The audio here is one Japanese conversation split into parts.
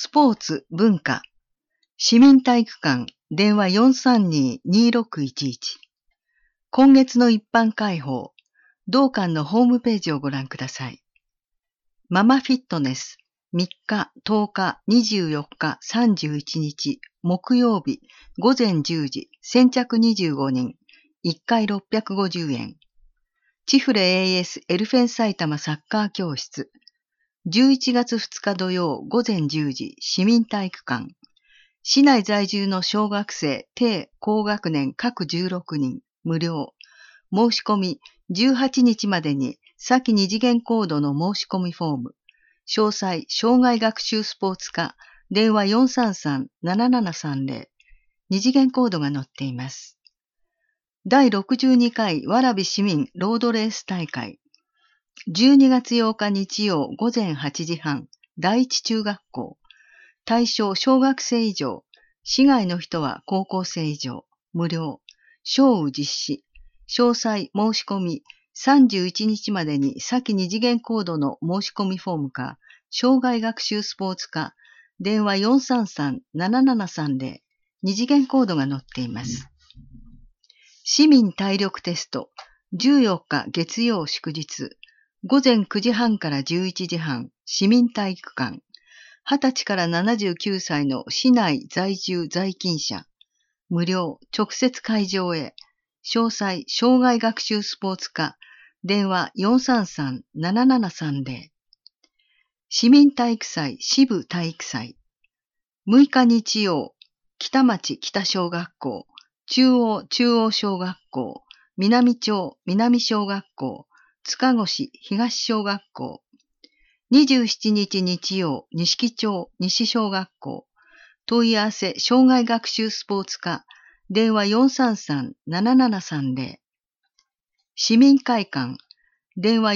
スポーツ、文化、市民体育館、電話 432-2611。今月の一般開放、同館のホームページをご覧ください。ママフィットネス、3日、10日、24日、31日、木曜日、午前10時、先着25人、1回650円。チフレ AS エルフェン埼玉サッカー教室、11月2日土曜午前10時、市民体育館。市内在住の小学生、低高学年各16人、無料。申し込み、18日までに、先二次元コードの申し込みフォーム。詳細、障害学習スポーツ科、電話 433-7730。二次元コードが載っています。第62回蕨市民ロードレース大会。12月8日日曜午前8時半、第一中学校。対象小学生以上、市外の人は高校生以上、無料。小雨実施。詳細申し込み、31日までに先二次元コードの申し込みフォームか、障害学習スポーツ科、電話 433-7730、二次元コードが載っています。市民体力テスト、14日月曜祝日、午前9時半から11時半、市民体育館、20歳から79歳の市内在住在勤者、無料、直接会場へ、詳細、障害学習スポーツ科、電話 433-7730。市民体育祭、支部体育祭。6日日曜、北町北小学校、中央小学校、南町南小学校、塚越東小学校。27日日曜、錦町西小学校。問い合わせ、障害学習スポーツ科、電話 433-7730。市民会館、電話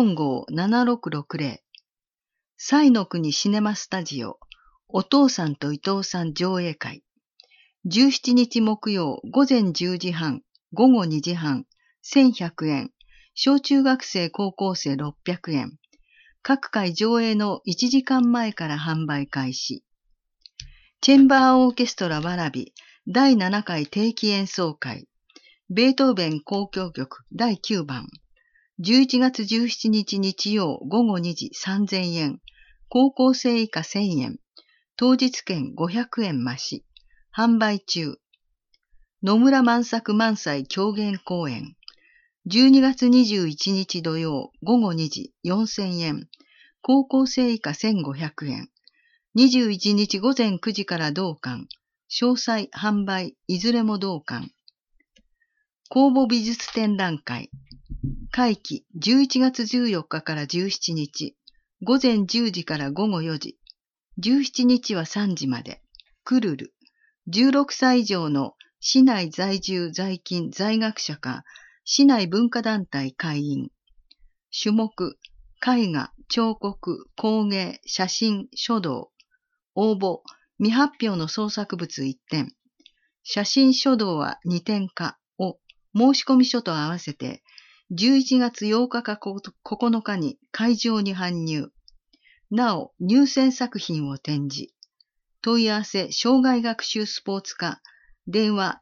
445-7660。彩の国シネマスタジオ、お父さんと伊藤さん上映会。17日木曜、午前10時半、午後2時半、1100円。小中学生高校生600円。各回上映の1時間前から販売開始。チェンバーオーケストラ蕨第7回定期演奏会。ベートーベン交響曲第9番。11月17日日曜午後2時3000円。高校生以下1000円。当日券500円増し。販売中。野村万作万歳狂言公演。12月21日土曜午後2時4000円。高校生以下1500円。21日午前9時から同館。詳細、販売、いずれも同館。公募美術展覧会。会期11月14日から17日。午前10時から午後4時。17日は3時まで。クルル。16歳以上の市内在住在勤在学者か、市内文化団体会員。種目、絵画、彫刻、工芸、写真、書道。応募、未発表の創作物1点。写真書道は2点化を申込書と合わせて、11月8日か9日に会場に搬入。なお、入選作品を展示。問い合わせ、障害学習スポーツ科、電話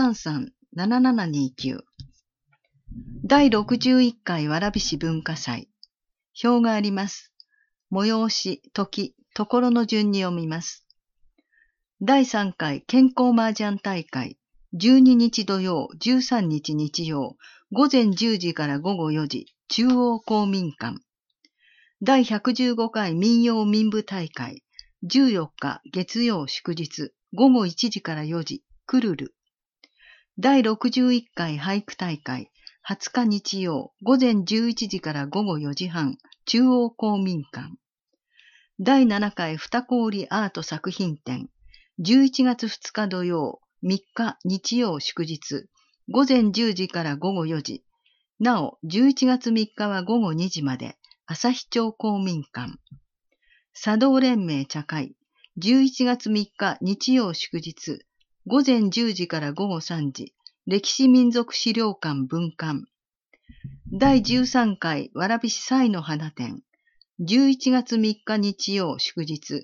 433-7729。第61回蕨市文化祭。表があります。催し、時、ところの順に読みます。第3回健康麻雀大会。12日土曜、13日日曜、午前10時から午後4時、中央公民館。第115回民謡民舞大会。14日月曜祝日、午後1時から4時、クルル。第61回俳句大会。20日日曜、午前11時から午後4時半、中央公民館。第7回二氷アート作品展。11月2日土曜、3日日曜祝日、午前10時から午後4時。なお、11月3日は午後2時まで、旭町公民館。茶道連盟茶会。11月3日日曜祝日、午前10時から午後3時。歴史民族資料館分館。第13回蕨市彩の花展。11月3日日曜祝日、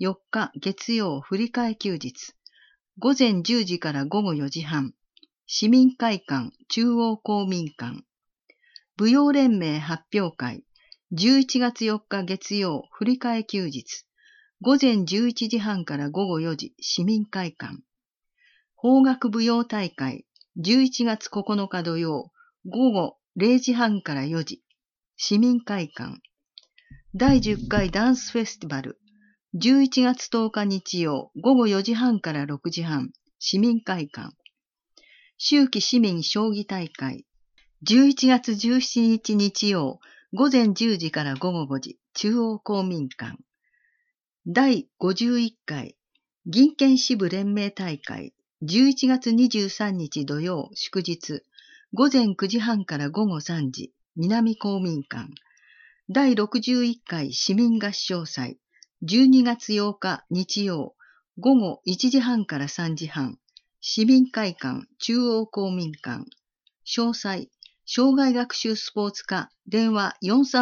4日月曜振り替え休日。午前10時から午後4時半。市民会館中央公民館。舞踊連盟発表会。11月4日月曜振り替え休日。午前11時半から午後4時市民会館。邦楽舞踊大会。11月9日土曜午後0時半から4時市民会館。第10回ダンスフェスティバル。11月10日日曜午後4時半から6時半市民会館。秋季市民将棋大会。11月17日日曜午前10時から午後5時中央公民館。第51回銀券支部連盟大会。11月23日土曜祝日。午前9時半から午後3時南公民館。第61回市民合唱祭。12月8日日曜午後1時半から3時半市民会館中央公民館。詳細障害学習スポーツ課電話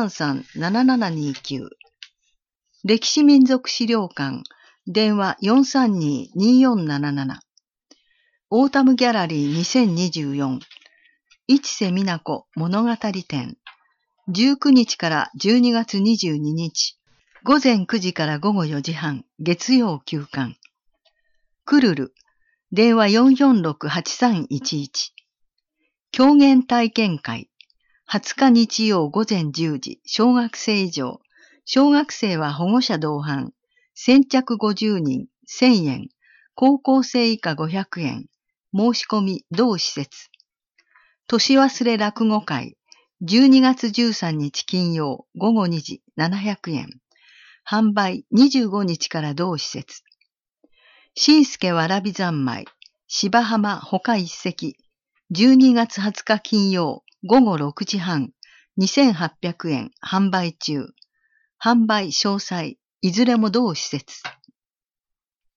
433-7729。歴史民族資料館電話 432-2477。オータムギャラリー2024。市瀬美奈子物語展。19日から12月22日。午前9時から午後4時半。月曜休館。クルル。電話 446-8311。狂言体験会。20日日曜午前10時。小学生以上。小学生は保護者同伴。先着50人。1000円。高校生以下500円。申し込み同施設。年忘れ落語会。12月13日金曜午後2時700円。販売25日から同施設。新助わらび三昧。芝浜他一席。12月20日金曜午後6時半。2800円販売中。販売詳細。いずれも同施設。